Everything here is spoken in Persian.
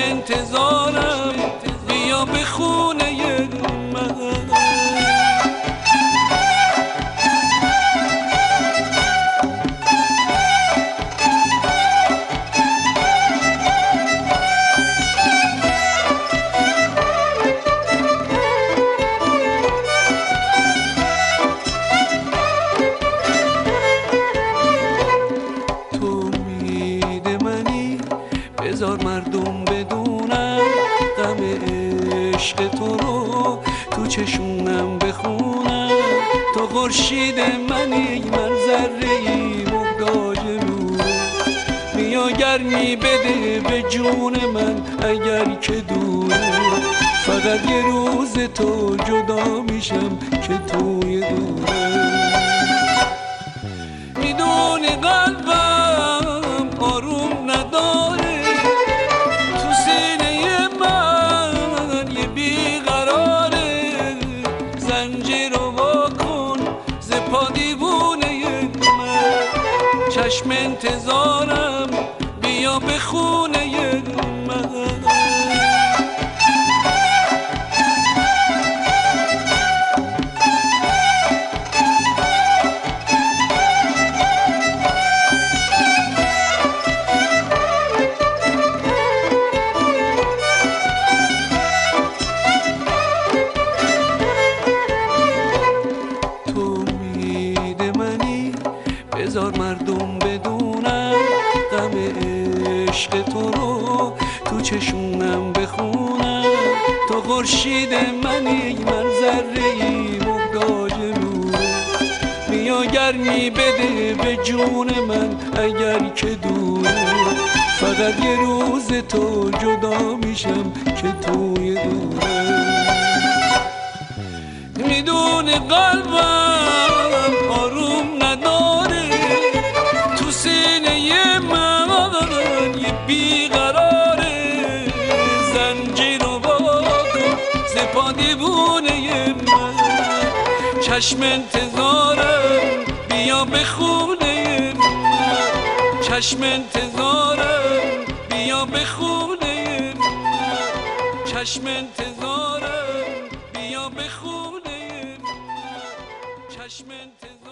انتظارم بیا به خونه من. تو امید منی بذار مردم بدونم غم عشق تو رو تو چشونم بخونم. تو خورشید منی من ذره‌ای محتاج نور. بیا گرمی بده به جون من اگر که دور. فقط یه روز تو جدا میشم که توی دورم. میدونی قلبم آروم نداره تو سینه من یه بیقراره. زنجیر رو واکن ز پا دیوونه من. چشم انتظارم بیا به خونه من. بذار مردم بدونم غم عشق تو رو تو چشونم بخونم. تو خورشید منی من ذره‌ای محتاج نور. بیا گرمی بده به جون من اگر که دور. فقط یه روز تو جدا میشم که توی دورم. میدونی قلبم آروم نداره تو سینه من یه بیقراره. زنجیر رو واکن ز پا دیوونه من. چشم انتظارم بیا به خونه من. چشم انتظارم بیا به خونه من. چشم انتظارم بیا به خونه من. چشم انتظارم